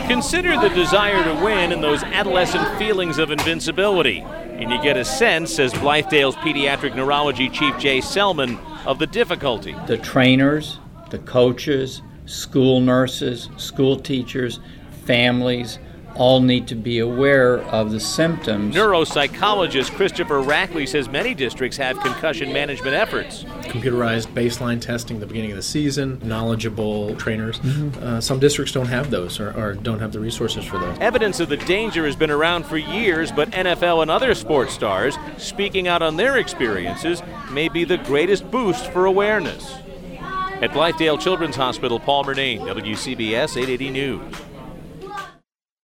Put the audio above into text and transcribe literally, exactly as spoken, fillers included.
Consider the desire to win and those adolescent feelings of invincibility. And you get a sense, says Blythedale's pediatric neurology chief Jay Selman, of the difficulty. The trainers, the coaches, school nurses, school teachers, families, all need to be aware of the symptoms. Neuropsychologist Christopher Rackley says many districts have concussion management efforts. Computerized baseline testing at the beginning of the season, knowledgeable trainers. Mm-hmm. Uh, some districts don't have those or, or don't have the resources for those. Evidence of the danger has been around for years, but N F L and other sports stars speaking out on their experiences may be the greatest boost for awareness. At Blythedale Children's Hospital, Paul Murnane, W C B S eight eighty News.